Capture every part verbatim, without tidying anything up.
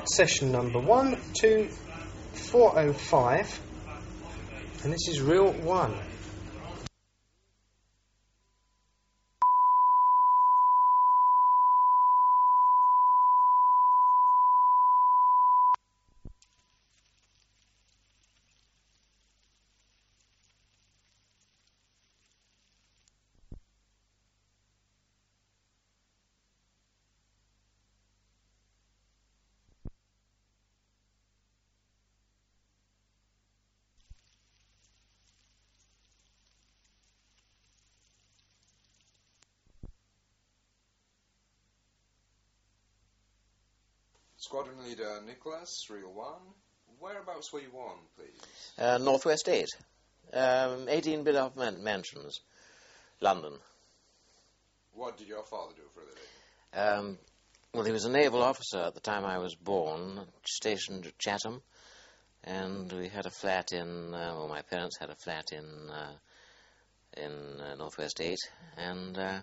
session number one, two, four oh five, and this is reel one. Squadron Leader Nicholas, Reel one. Whereabouts were you on, please? Uh, Northwest eight. Um, eighteen Biddulph man- Mansions, London. What did your father do for a living? Um, well, he was a naval officer at the time I was born, stationed at Chatham, and we had a flat in, uh, well, my parents had a flat in uh, in uh, Northwest eight, and uh,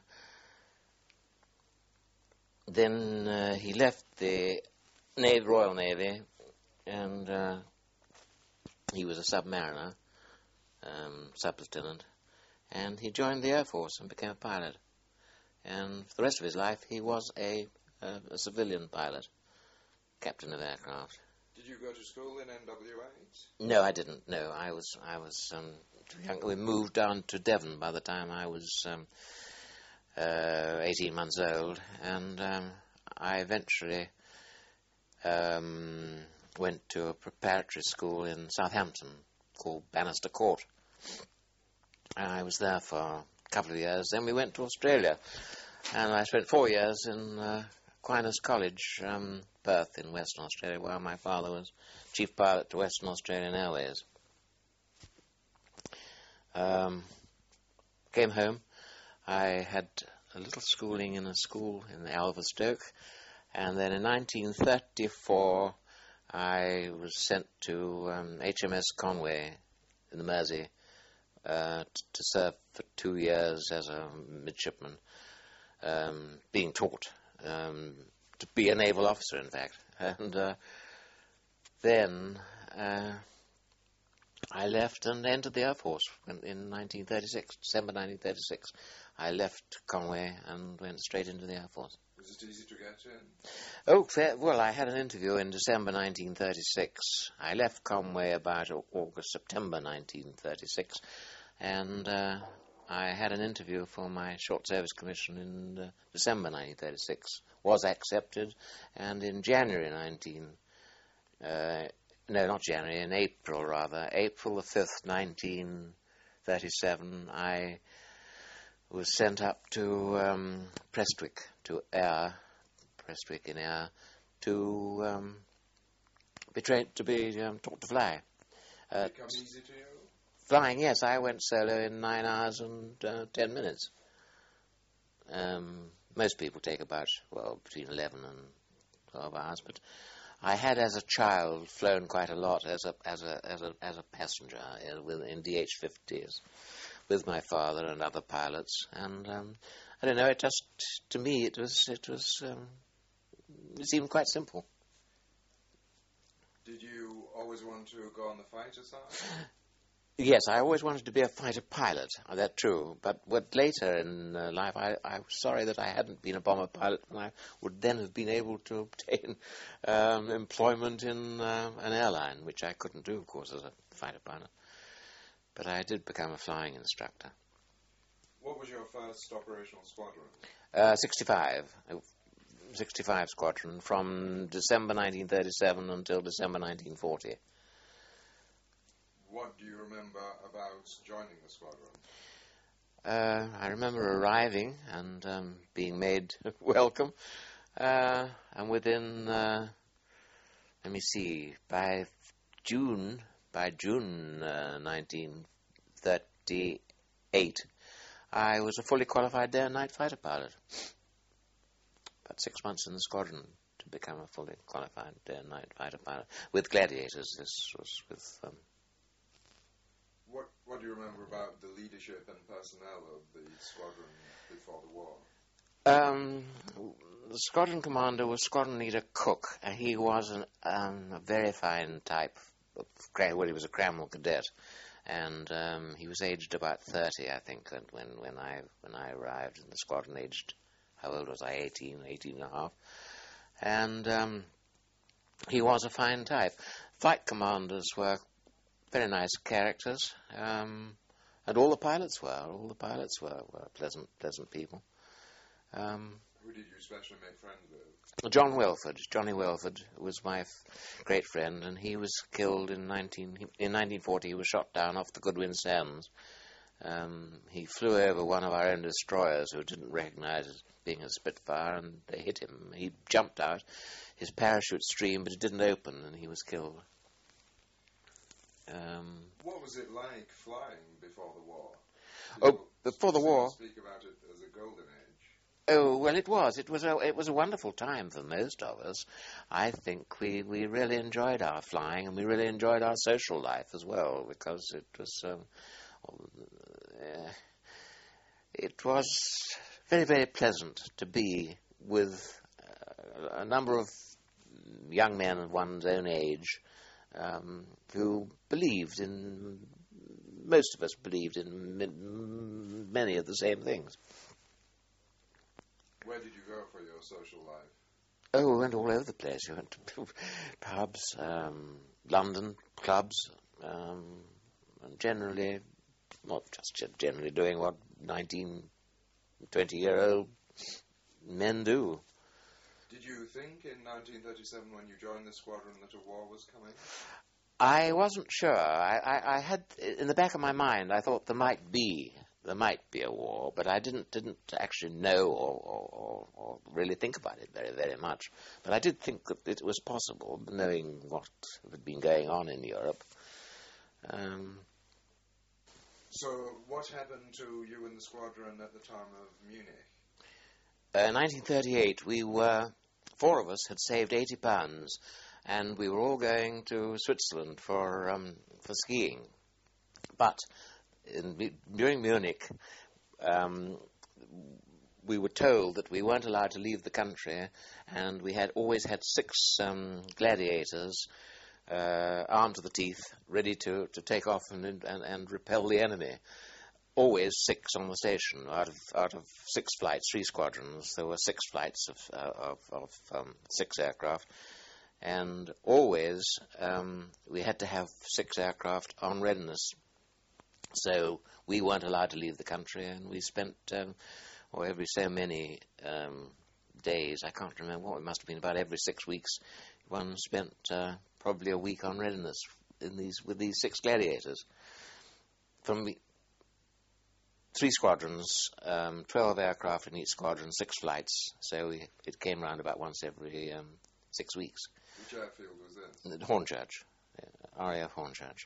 then uh, he left the Navy, Royal Navy, and uh, he was a submariner, um, sub-lieutenant, and he joined the Air Force and became a pilot. And for the rest of his life, he was a, a, a civilian pilot, captain of aircraft. Did you go to school in N W eight? No, I didn't. No, I was I was um, too young. We moved down to Devon by the time I was um, uh, eighteen months old, and um, I eventually um, went to a preparatory school in Southampton called Bannister Court. And I was there for a couple of years. Then we went to Australia, and I spent four years in uh, Aquinas College, um, Perth in Western Australia, where my father was chief pilot to Western Australian Airways. Um, came home. I had a little schooling in a school in Alverstoke, and then in nineteen thirty-four I was sent to um, H M S Conway in the Mersey uh, t- to serve for two years as a midshipman, um, being taught um, to be a naval officer, in fact. And uh, then uh, I left and entered the Air Force in, in nineteen thirty-six, December nineteen thirty-six. I left Conway and went straight into the Air Force. Was it easy to get in? Oh, fair, well, I had an interview in December nineteen thirty-six. I left Conway about August, September nineteen thirty-six, and uh, I had an interview for my short service commission in uh, December nineteen thirty-six. Was accepted, and in January nineteen, uh, no, not January, in April rather, April the fifth, nineteen thirty-seven, I was sent up to um, Prestwick, to Ayr, Prestwick in Ayr, to um, be trained to be um, taught to fly. Did it come easy to you? Flying, yes, I went solo in nine hours and uh, ten minutes. Um, most people take about, well, between eleven and twelve hours, but I had, as a child, flown quite a lot as a as a as a as a passenger uh, with, in D H fifties with my father and other pilots, and um, I don't know. It just, to me, it was it was um, it seemed quite simple. Did you always want to go on the fighter side? Yes, I always wanted to be a fighter pilot, that's true. But what later in uh, life, I, I was sorry that I hadn't been a bomber pilot, and I would then have been able to obtain um, employment in uh, an airline, which I couldn't do, of course, as a fighter pilot. But I did become a flying instructor. What was your first operational squadron? Uh, sixty-five. sixty-five Squadron, from December nineteen thirty-seven until December nineteen forty. What do you remember about joining the squadron? Uh, I remember arriving and um, being made welcome, uh, and within, uh, let me see, by June, by June uh, nineteen thirty-eight, I was a fully qualified day and night fighter pilot. About six months in the squadron to become a fully qualified day and night fighter pilot. With Gladiators, this was with... Um, What What do you remember about the leadership and personnel of the squadron before the war? Um, the squadron commander was squadron leader Cook, and he was an, um, a very fine type. Of, well, he was a Cranwell cadet, and um, he was aged about thirty, I think, when when I when I arrived in the squadron. Aged, how old was I? eighteen, eighteen and a half, and um, he was a fine type. Flight commanders were very nice characters, um, and all the pilots were. All the pilots were, were pleasant, pleasant people. Um, Who did you especially make friends with? John Welford, Johnny Welford, was my f- great friend, and he was killed in nineteen in nineteen forty. He was shot down off the Goodwin Sands. Um, he flew over one of our own destroyers, who didn't recognise as being a Spitfire, and they hit him. He jumped out. His parachute streamed, but it didn't open, and he was killed. Um, what was it like flying before the war? Did oh, before the war. Speak about it as a golden age. Oh well, it was. It was a it was a wonderful time for most of us. I think we, we really enjoyed our flying, and we really enjoyed our social life as well, because it was um, uh, it was very very pleasant to be with uh, a number of young men of one's own age. Um, who believed in, most of us believed in m- many of the same things. Where did you go for your social life? Oh, we went all over the place. We went to pubs, um, London clubs, um, and generally, not just generally doing what nineteen, twenty-year-old men do. Did you think in nineteen thirty-seven, when you joined the squadron, that a war was coming? I wasn't sure. I, I, I had, in the back of my mind, I thought there might be, there might be a war, but I didn't didn't actually know or, or, or, or really think about it very, very much. But I did think that it was possible, knowing what had been going on in Europe. Um, so, what happened to you and the squadron at the time of Munich? In uh, nineteen thirty-eight, we were, four of us had saved eighty pounds, and we were all going to Switzerland for um, for skiing. But in, during Munich, um, we were told that we weren't allowed to leave the country, and we had always had six um, gladiators uh, armed to the teeth, ready to, to take off and, and, and repel the enemy. Always six on the station. Out of out of six flights, three squadrons, there were six flights of uh, of, of um, six aircraft, and always um, we had to have six aircraft on readiness. So we weren't allowed to leave the country, and we spent, um, or every so many um, days, I can't remember what, it must have been about every six weeks, one spent uh, probably a week on readiness in these with these six gladiators. From the Three squadrons, um, twelve aircraft in each squadron, six flights. So we, it came round about once every um, six weeks. Which airfield was this? Hornchurch, yeah, R A F Hornchurch.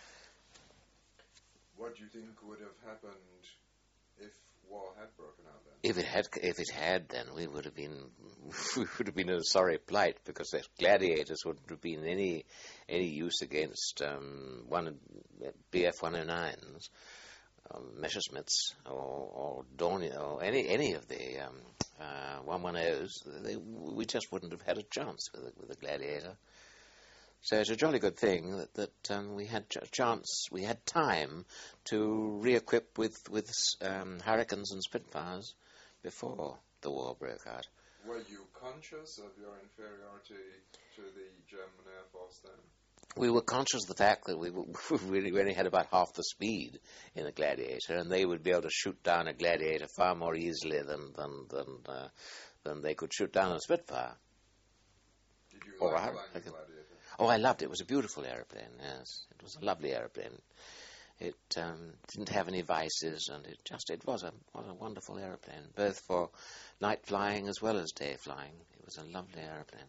What do you think would have happened if war had broken out then? If it had, if it had, then we would have been, we would have been in a sorry plight, because the gladiators wouldn't have been any any use against um, one B F one oh nines. Um, Messerschmitts or, or Dornier or any any of the um, uh, one ten s, they, we just wouldn't have had a chance with a, with a Gladiator. So it's a jolly good thing that, that um, we had a chance, we had time to re-equip with, with um, Hurricanes and Spitfires before the war broke out. Were you conscious of your inferiority to the German Air Force then? We were conscious of the fact that we, we only had about half the speed in a Gladiator, and they would be able to shoot down a Gladiator far more easily than than than, uh, than they could shoot down a Spitfire. Did you Or like a, flying like a a, Gladiator? Oh, I loved it. It was a beautiful aeroplane, yes. It was a lovely aeroplane. It um, didn't have any vices, and it just, it was a, was a wonderful aeroplane, both for night flying as well as day flying. It was a lovely aeroplane.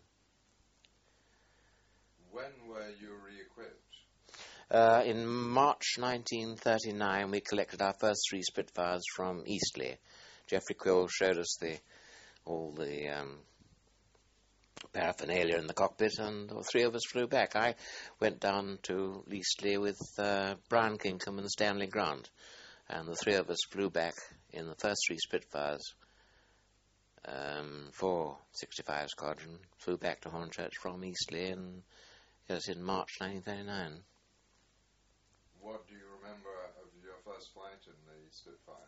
When were you re-equipped? Uh, in March nineteen thirty-nine, we collected our first three Spitfires from Eastleigh. Geoffrey Quill showed us the all the um, paraphernalia in the cockpit, and the three of us flew back. I went down to Eastleigh with uh, Brian Kinkham and Stanley Grant, and the three of us flew back in the first three Spitfires um, for sixty-five Squadron, flew back to Hornchurch from Eastleigh in, yes, in March nineteen thirty-nine. What do you remember of your first flight in the Spitfire?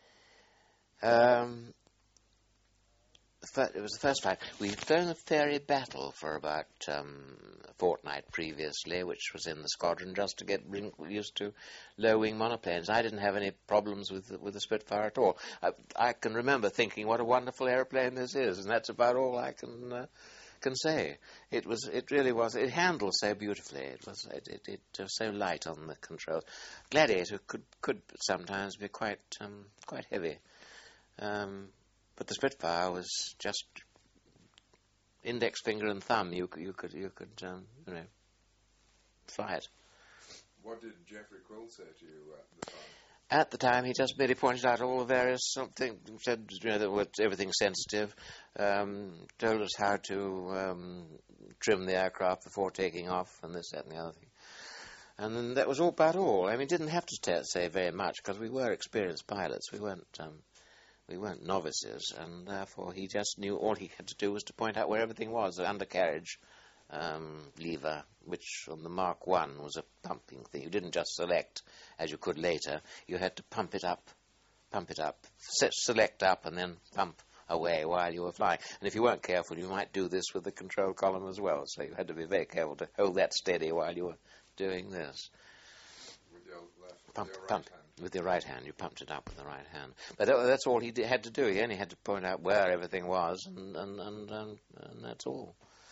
Um, the fir- it was the first flight. We'd flown the Fairey Battle for about um, a fortnight previously, which was in the squadron, just to get rin- used to low-wing monoplanes. I didn't have any problems with the, with the Spitfire at all. I, I can remember thinking, what a wonderful aeroplane this is, and that's about all I can uh, can say. It was, it really was. It handled so beautifully. It was, it, it, it was so light on the controls. Gladiator could could sometimes be quite um, quite heavy. Um, but the Spitfire was just index finger and thumb. You could, you could, you could, um, you know, fly it. What did Geoffrey Quill say to you at the time? At the time, he just merely pointed out all the various something, said, you know, that was everything's sensitive, um, told us how to um, trim the aircraft before taking off, and this, that, and the other thing. And then that was all about all. I mean, didn't have to t- say very much because we were experienced pilots. We weren't. Um, We weren't novices, and therefore he just knew all he had to do was to point out where everything was. The undercarriage um, lever, which on the Mark One was a pumping thing. You didn't just select, as you could later. You had to pump it up, pump it up, se- select up, and then pump away while you were flying. And if you weren't careful, you might do this with the control column as well. So you had to be very careful to hold that steady while you were doing this. With your left, Pump, with your right pump. hand? With your right hand, you pumped it up with the right hand. But that, that's all he did, had to do. He only had to point out where everything was, and and, and, and, and that's all.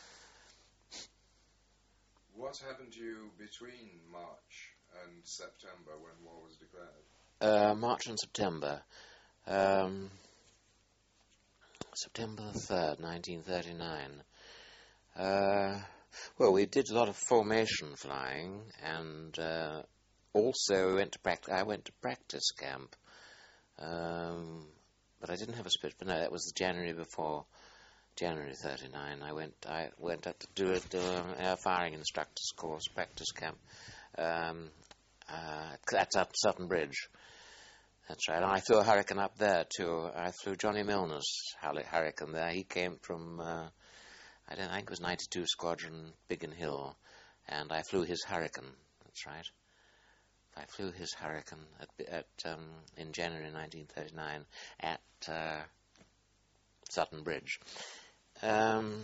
What happened to you between March and September when war was declared? Uh, March and September. Um, September the third, nineteen thirty-nine. Uh, well, we did a lot of formation flying, and uh, also we went to pract- I went to practice camp. Um, but I didn't have a split. But no, that was the January before, January thirty-nine. I went I went up to do it, um, air firing instructor's course, practice camp. Um, uh, that's at Sutton Bridge. That's right. And I flew a Hurricane up there too. I flew Johnny Milner's Hurricane there. He came from, uh, I don't I think it was ninety-two Squadron, Biggin Hill, and I flew his Hurricane. That's right. I flew his Hurricane at, at um, in January nineteen thirty-nine at uh, Sutton Bridge. Um,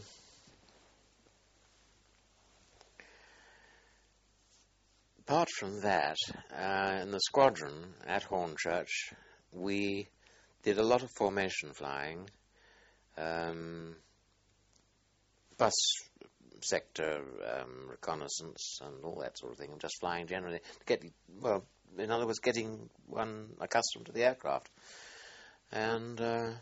apart from that, uh, in the squadron at Hornchurch, we did a lot of formation flying, um, bus sector um, reconnaissance and all that sort of thing, and just flying generally to get, well, in other words, getting one accustomed to the aircraft. And uh,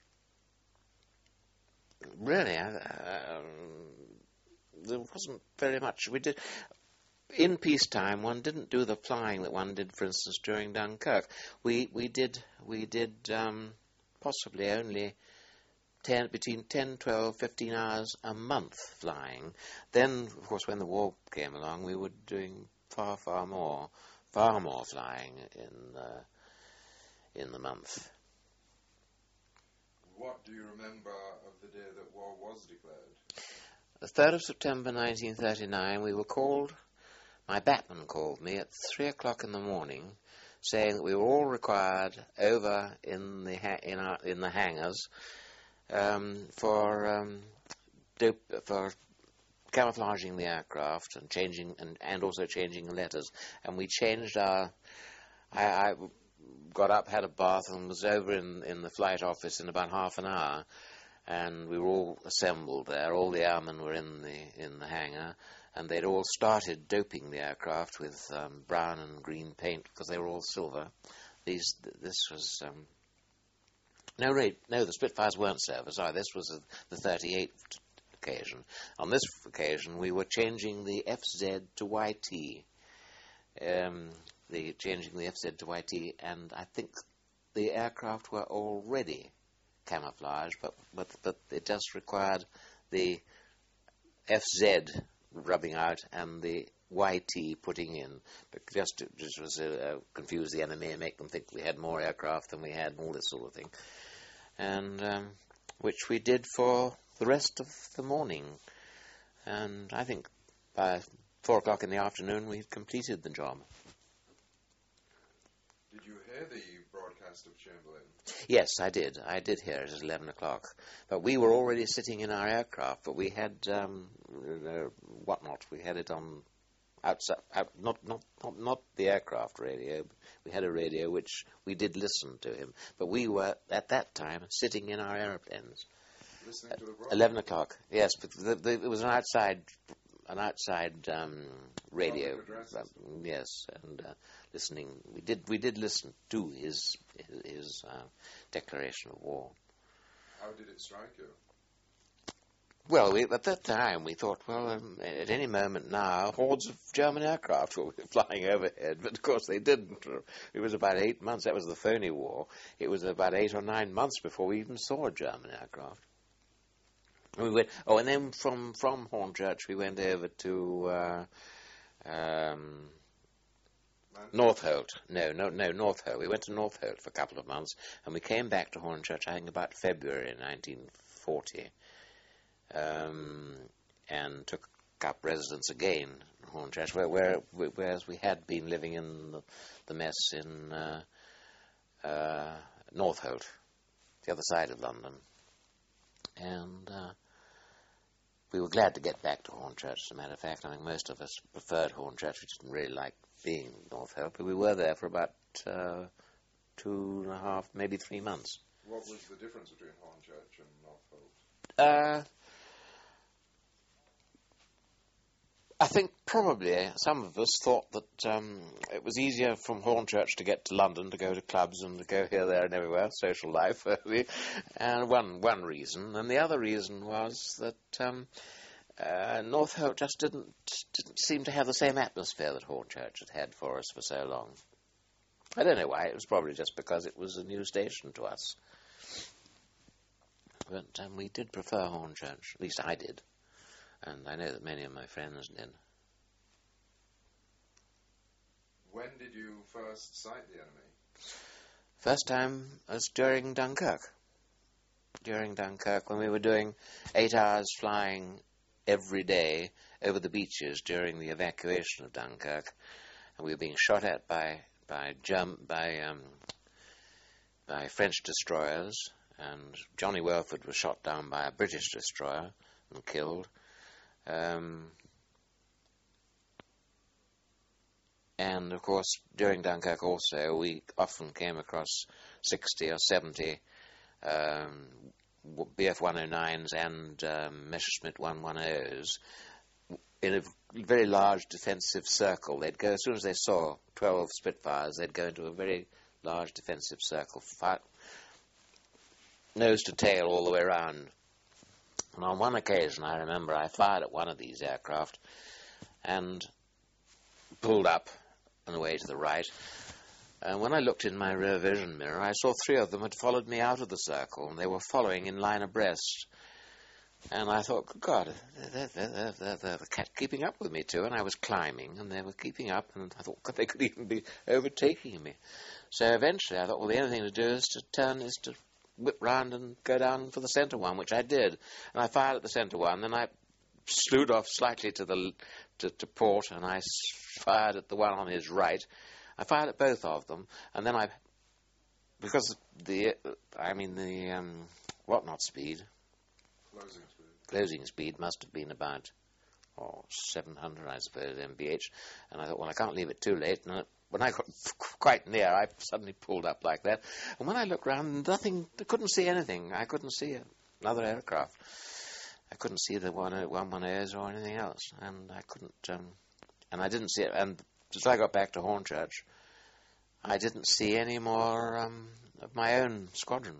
really, uh, there wasn't very much we did. In peacetime, one didn't do the flying that one did, for instance, during Dunkirk. We we did we did um, possibly only ten, between ten, twelve, fifteen hours a month flying. Then, of course, when the war came along, we were doing far, far more, far more flying in uh, in the month. What do you remember of the day that war was declared? The third of September nineteen thirty-nine, we were called, my batman called me at three o'clock in the morning, saying that we were all required over in the ha- in, our, in the hangars um, for um, dope, for camouflaging the aircraft and changing and, and also changing the letters. And we changed our. I, I got up, had a bath, and was over in, in the flight office in about half an hour. And we were all assembled there. All the airmen were in the in the hangar, and they'd all started doping the aircraft with um, brown and green paint because they were all silver. These this was um, no rate. No, the Spitfires weren't silver. Sorry, this was a, the thirty-eighth occasion. On this occasion, we were changing the F Z to Y T. Um, the changing the F Z to Y T, and I think the aircraft were already camouflage, but, but but it just required the F Z rubbing out and the Y T putting in, but just to just was, uh, confuse the enemy and make them think we had more aircraft than we had, and all this sort of thing. And um, which we did for the rest of the morning. And I think by four o'clock in the afternoon we had completed the job. Did you hear the broadcast of Chamberlain? Yes, I did. I did hear it at eleven o'clock. But we were already sitting in our aircraft, but we had um, uh, whatnot. We had it on outside, out, not, not, not, not the aircraft radio. We had a radio which we did listen to him. But we were, at that time, sitting in our airplanes. Listening to the broadcast? eleven o'clock, yes. But the, the, it was an outside an outside um, radio. Um, yes, and uh, listening. We did we did listen to his his, his uh, declaration of war. How did it strike you? Well, we, at that time we thought, well, um, at any moment now, hordes of German aircraft will be flying overhead. But of course they didn't. It was about eight months. That was the phony war. It was about eight or nine months before we even saw a German aircraft. We went. Oh, and then from from Hornchurch we went over to uh, um, Northolt. No, no, no, Northolt. We went to Northolt for a couple of months, and we came back to Hornchurch, I think, about February nineteen forty, um, and took up residence again in Hornchurch, where, where, whereas we had been living in the, the mess in uh, uh, Northolt, the other side of London. And uh, we were glad to get back to Hornchurch, as a matter of fact. I think most of us preferred Hornchurch. We didn't really like being Northolt, but we were there for about uh, two and a half, maybe three months. What was the difference between Hornchurch and Northolt? Uh, I think probably some of us thought that um, it was easier from Hornchurch to get to London, to go to clubs and to go here, there and everywhere, social life, and one one reason. And the other reason was that um, uh, Northolt just didn't, didn't seem to have the same atmosphere that Hornchurch had had for us for so long. I don't know why. It was probably just because it was a new station to us. But um, we did prefer Hornchurch. At least I did. And I know that many of my friends did. When did you first sight the enemy? First time was during Dunkirk. During Dunkirk, when we were doing eight hours flying every day over the beaches during the evacuation of Dunkirk, and we were being shot at by by Germ- by um, by French destroyers, and Johnny Welford was shot down by a British destroyer and killed. Um, and, of course, during Dunkirk also, we often came across sixty or seventy um, B F one oh nines and um, Messerschmitt one ten in a very large defensive circle. They'd go, as soon as they saw twelve Spitfires, they'd go into a very large defensive circle, fire, nose to tail all the way around. And on one occasion, I remember, I fired at one of these aircraft and pulled up on the way to the right. And when I looked in my rear vision mirror, I saw three of them had followed me out of the circle, and they were following in line abreast. And I thought, good God, they're, they're, they're, they're keeping up with me too. And I was climbing, and they were keeping up, and I thought, God, they could even be overtaking me. So eventually I thought, well, the only thing to do is to turn, is to whip round and go down for the centre one, which I did. And I fired at the centre one, then I slewed off slightly to the to, to port, and I fired at the one on his right. I fired at both of them, and then I, because the, I mean the, um, whatnot speed, Closing speed. Closing speed must have been about, oh, seven hundred, I suppose, M B H, and I thought, well, I can't leave it too late, and when I got quite near, I suddenly pulled up like that. And when I looked round, nothing, I couldn't see anything. I couldn't see another aircraft. I couldn't see the one ten's or anything else. And I couldn't, um, and I didn't see it. And as I got back to Hornchurch, I didn't see any more um, of my own squadron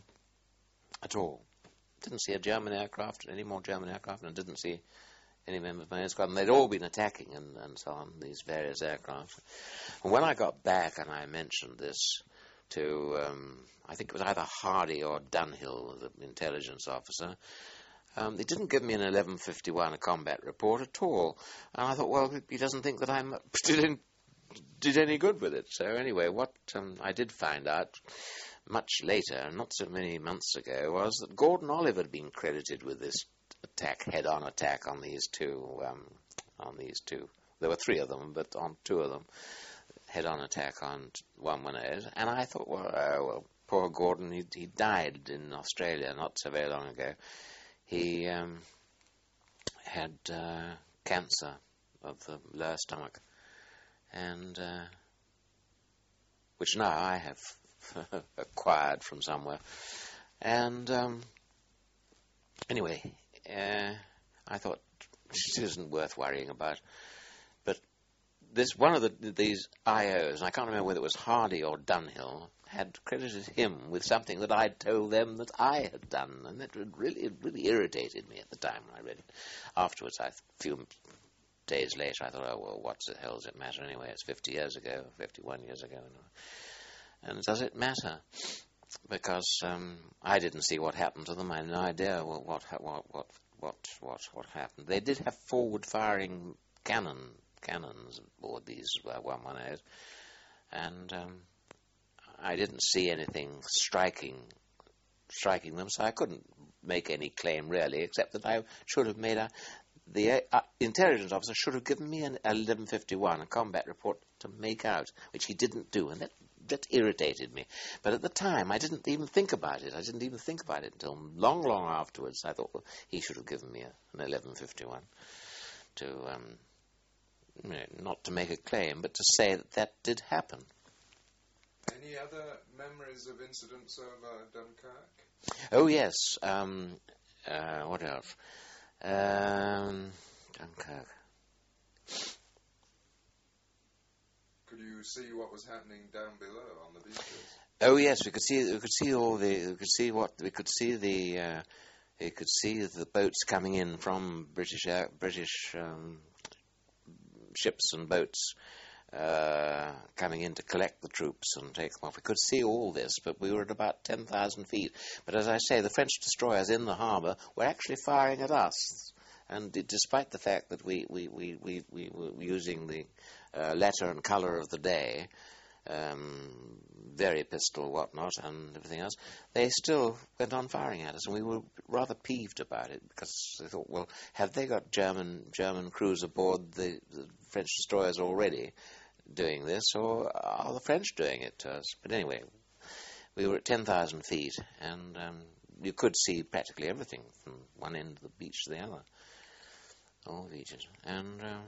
at all. Didn't see a German aircraft, any more German aircraft, and I didn't see any member of my own squadron. They'd all been attacking and, and so on, these various aircraft. And when I got back, and I mentioned this to, um, I think it was either Hardy or Dunhill, the intelligence officer, um, they didn't give me an eleven fifty-one, a combat report at all. And I thought, well, he doesn't think that I did, did any good with it. So anyway, what um, I did find out much later, not so many months ago, was that Gordon Oliver had been credited with this attack, head-on attack on these two, um, on these two. There were three of them, but on two of them, head-on attack on one one eight. And I thought, well, uh, well, poor Gordon, he, he died in Australia not so very long ago. He um, had uh, cancer of the lower stomach, and uh, which now I have acquired from somewhere. And um, anyway, uh, I thought it isn't worth worrying about. But this one of the, these I Os, and I can't remember whether it was Hardy or Dunhill, had credited him with something that I'd told them that I had done, and that really, it really irritated me at the time when I read it. Afterwards, I, a few days later, I thought, oh, well, what the hell does it matter anyway? It's fifty years ago, fifty-one years ago. And does it matter? Because um, I didn't see what happened to them. I had no idea what what what what what what, what happened. They did have forward-firing cannon cannons aboard these uh, one eighteen, and um, I didn't see anything striking striking them, so I couldn't make any claim really, except that I should have made a the uh, intelligence officer should have given me an eleven fifty-one, a combat report to make out, which he didn't do, and that that irritated me. But at the time, I didn't even think about it. I didn't even think about it until long, long afterwards. I thought, well, he should have given me a, an eleven fifty-one to, um, you know, not to make a claim, but to say that that did happen. Any other memories of incidents over Dunkirk? Oh, yes. Um, uh, what else? Um, Dunkirk. Could you see what was happening down below on the beaches? Oh yes, we could see. We could see all the. We could see what. We could see the. Uh, we could see the boats coming in from British Air, British um, ships and boats uh, coming in to collect the troops and take them off. We could see all this, but we were at about ten thousand feet. But as I say, the French destroyers in the harbour were actually firing at us, and d- despite the fact that we we we we, we were using the Uh, letter and colour of the day, um, very pistol, whatnot, and everything else, they still went on firing at us, and we were rather peeved about it, because they thought, well, have they got German German crews aboard the, the French destroyers already doing this, or are the French doing it to us? But anyway, we were at ten thousand feet, and um, you could see practically everything from one end of the beach to the other, all the beaches, and Um,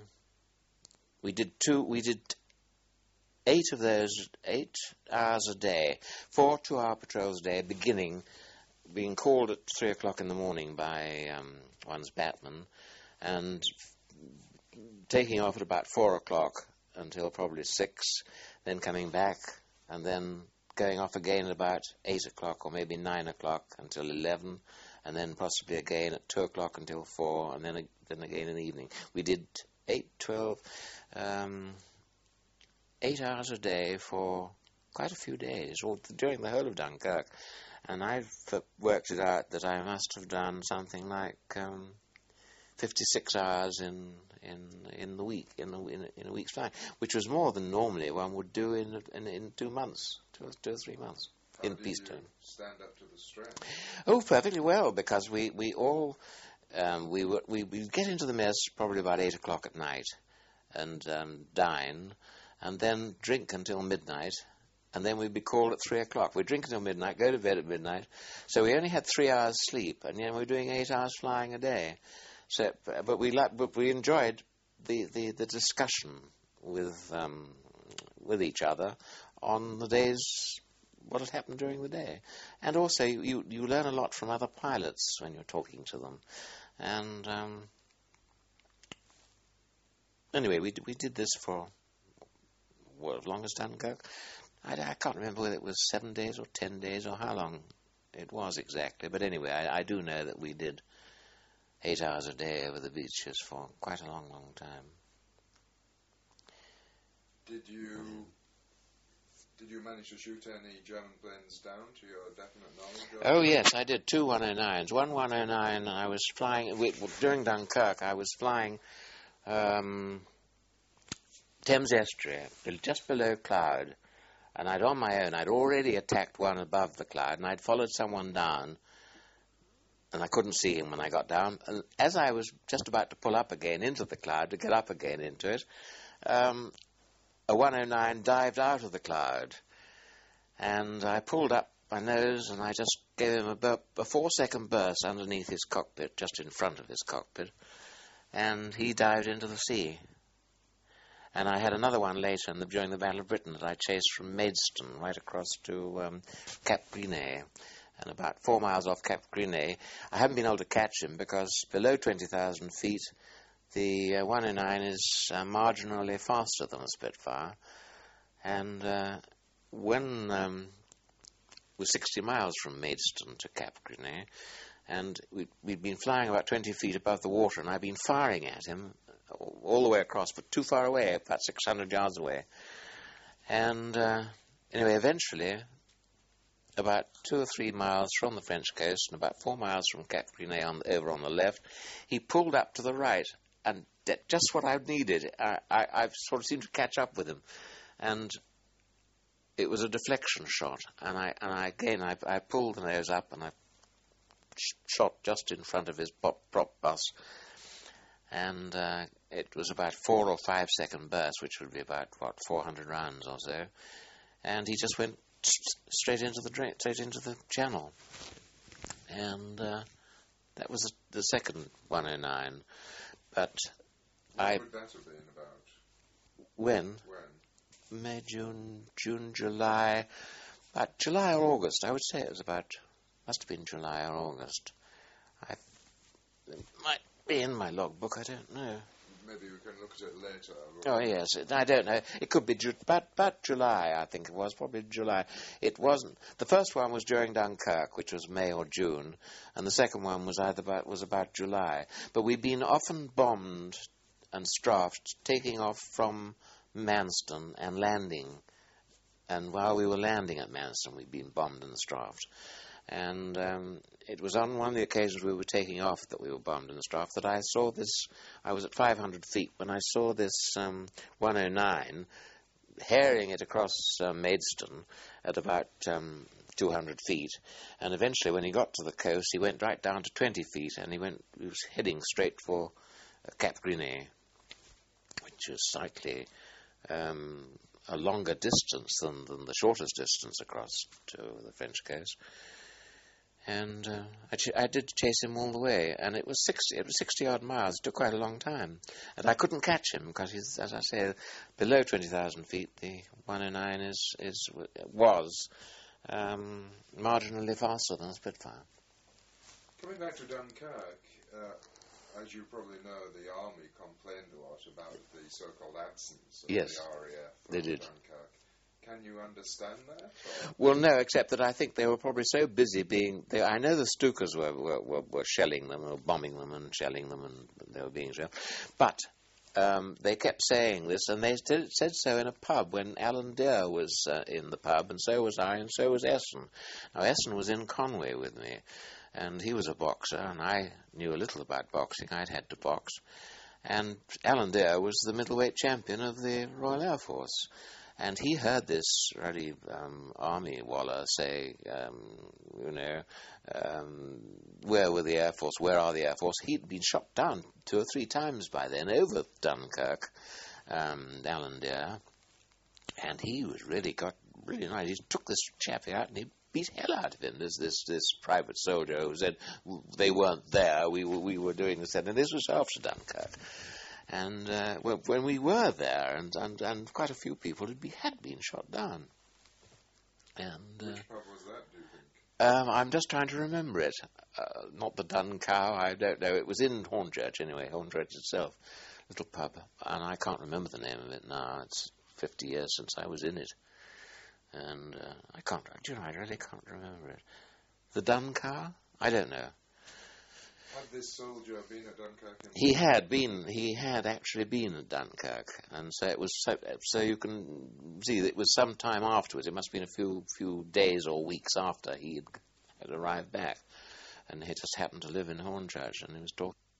We did two. We did eight of those, eight hours a day, four two-hour patrols a day, beginning being called at three o'clock in the morning by um, one's batman, and taking off at about four o'clock until probably six, then coming back, and then going off again at about eight o'clock or maybe nine o'clock until eleven, and then possibly again at two o'clock until four, and then then again in the evening. We did eight, twelve. Um, eight hours a day for quite a few days, or during the whole of Dunkirk, and I've worked it out that I must have done something like um, fifty-six hours in in in the week, in, the, in, a, in a week's time, which was more than normally one would do in in, in two months, two, two or three months. How in did peacetime. You stand up to the strain? Oh, perfectly well, because we we all um, we were we we get into the mess probably about eight o'clock at night, and um, dine, and then drink until midnight, and then we'd be called at three o'clock. We'd drink until midnight, go to bed at midnight, so we only had three hours sleep, and yet we were doing eight hours flying a day. So, but we like, but we enjoyed the, the, the discussion with um, with each other on the days, what had happened during the day, and also you you learn a lot from other pilots when you're talking to them, and um, anyway, we we did this for what, as long as Dunkirk. I, I can't remember whether it was seven days or ten days or how long it was exactly, but anyway, I, I do know that we did eight hours a day over the beaches for quite a long, long time. Did you did you manage to shoot any German planes down to your definite knowledge? Oh yes, I did two one oh nines. One one oh nine, I was flying we, during Dunkirk. I was flying um, Thames Estuary, just below Cloud, And I'd on my own, I'd already attacked one above the cloud, and I'd followed someone down, and I couldn't see him when I got down. And as I was just about to pull up again into the cloud, to get up again into it, um, a one oh nine dived out of the cloud. And I pulled up my nose, and I just gave him a, bur- a four-second burst underneath his cockpit, just in front of his cockpit, and he dived into the sea. And I had another one later in the, during the Battle of Britain that I chased from Maidstone right across to um, Cap Gris-Nez. And about four miles off Cap Gris-Nez, I haven't been able to catch him because below twenty thousand feet, the uh, one oh nine is uh, marginally faster than a Spitfire. And uh, when um, we're sixty miles from Maidstone to Cap Gris-Nez, and we'd, we'd been flying about twenty feet above the water, and I'd been firing at him all the way across, but too far away, about six hundred yards away. And uh, anyway, eventually, about two or three miles from the French coast and about four miles from Cap Gris-Nez on, over on the left, he pulled up to the right, and that, just what I needed. I, I, I sort of seemed to catch up with him. And it was a deflection shot, and I, and I again, I, I pulled the nose up, and I sh- shot just in front of his prop, prop bus. And uh, it was about four or five second burst, which would be about, what, four hundred rounds or so. And he just went st- straight into the drain, straight into the channel. And uh, that was the second one oh nine. But what I... would that have been about? When? When? May, June, June, July, about July or August. I would say it was about, must have been July or August. I, it might be in my logbook, I don't know. Maybe we can look at it later. Oh, yes, it, I don't know. It could be ju- about, about July, I think it was, probably July. It wasn't. The first one was during Dunkirk, which was May or June, and the second one was either about, was about July. But we've been often bombed and strafed, taking off from Manston and landing. And while we were landing at Manston, we'd been bombed and strafed. And um, it was on one of the occasions we were taking off that we were bombed and strafed that I saw this. I was at five hundred feet when I saw this um, one oh nine herring it across uh, Maidstone at about um, two hundred feet. And eventually, when he got to the coast, he went right down to twenty feet, and he went. He was heading straight for uh, Cap Gris-Nez, which was slightly um, a longer distance than, than the shortest distance across to the French coast. And uh, I, ch- I did chase him all the way, and it was sixty. It was sixty odd miles. It took quite a long time, and I couldn't catch him because he's, as I say, below twenty thousand feet. The one oh nine is is was um, marginally faster than a Spitfire. Coming back to Dunkirk, uh, as you probably know, the army complained a lot about the so-called absence of Yes, the R A F from they did. Dunkirk. Can you understand that? Or? Well, no, except that I think they were probably so busy being... They, I know the Stukas were, were, were, were shelling them, or bombing them and shelling them, and they were being shelled. But um, they kept saying this, and they st- said so in a pub when Alan Deer was uh, in the pub, and so was I, and so was Essen. Now, Essen was in Conway with me, and he was a boxer, and I knew a little about boxing. I'd had to box. And Alan Deer was the middleweight champion of the Royal Air Force. And he heard this ruddy um, army waller say, um, you know, um, where were the Air Force, where are the Air Force? He'd been shot down two or three times by then over Dunkirk, um, Alan Deer. And he was really got really nice. He took this chappie out and he beat hell out of him. There's this, this private soldier who said they weren't there, we were, we were doing this. And this was after Dunkirk. And uh, when we were there, and, and, and quite a few people had, be, had been shot down. And uh, which pub was that, do you think? Um, I'm just trying to remember it. Uh, not the Dun Cow, I don't know. It was in Hornchurch anyway, Hornchurch itself. Little pub. And I can't remember the name of it now. It's fifty years since I was in it. And uh, I can't, do you know, I really can't remember it. The Dun Cow? I don't know. Had this soldier been at Dunkirk himself? He had been, he had actually been at Dunkirk, and so it was, so, so you can see that it was some time afterwards, it must have been a few, few days or weeks after he had, had arrived back, and he just happened to live in Hornchurch, and he was talking